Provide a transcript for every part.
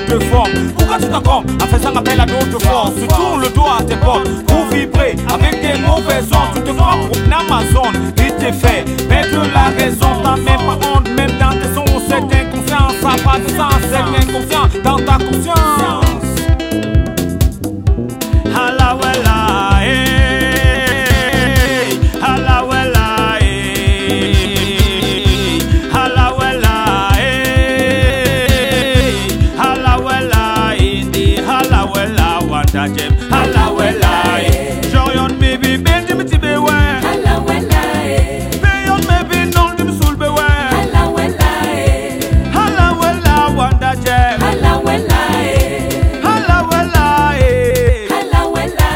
de forme. Pourquoi tu t'encombres en faisant appel à d'autres forces? Tu tournes le dos à tes portes pour vibrer avec des mauvaises ondes. Tu te crois pour une Amazon, vite t'es fait, perdre la raison. T'as même pas honte, même dans tes sons, c'est inconscient. Ça n'a pas de sens, c'est inconscient dans ta conscience. Halawela, eh, halawela, eh, halawela, eh, halawela, indi, halawela, wanta jem, halawela, eh. Joyon baby, benji miti bewe, Halawela, beyon baby non dim sul bewe, halawela, halawela, wanta jem, halawela, halawela, eh. halawela,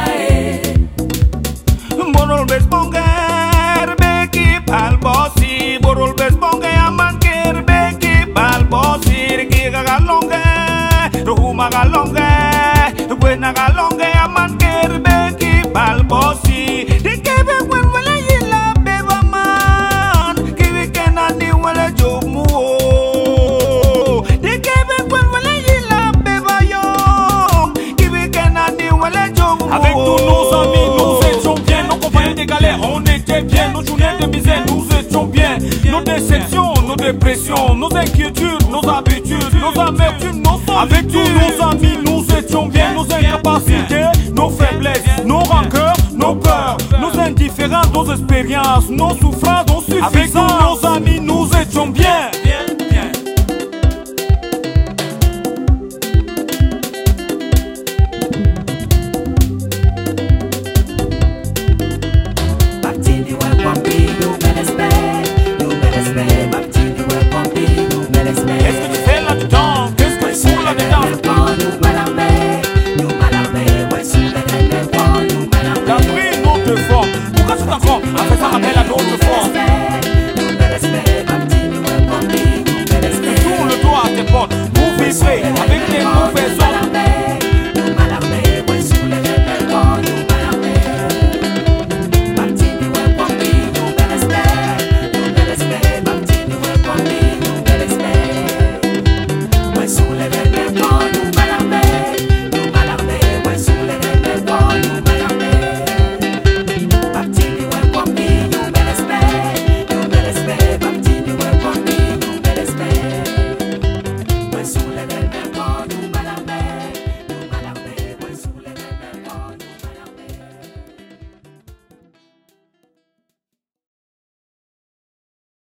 Borol bes bonger beki palbosi, borol bes bonger amanker beki palbosi, riki galonge, ruhuma galonge, buena galonge amanker beki palbosi, dikebe wen wala yila beba man, kiwi kenani wala jomu, dikebe wen wala yila beba yo, kiwi kenani wala jomu. Avec tous nos amis, nous étions bien, nos compagnies de galères, on était bien, nos journées de misère, nous étions bien, nos déceptions, nos dépressions, nos inquiétudes, nos habitudes, nos amertumes, nos solitudes. Avec tous nos amis, nous étions bien, nos incapacités, nos faiblesses, nos rancœurs, nos peurs, nos indifférences, nos expériences, nos souffrances, nos suffisances. Avec tous nos amis, nous étions bien.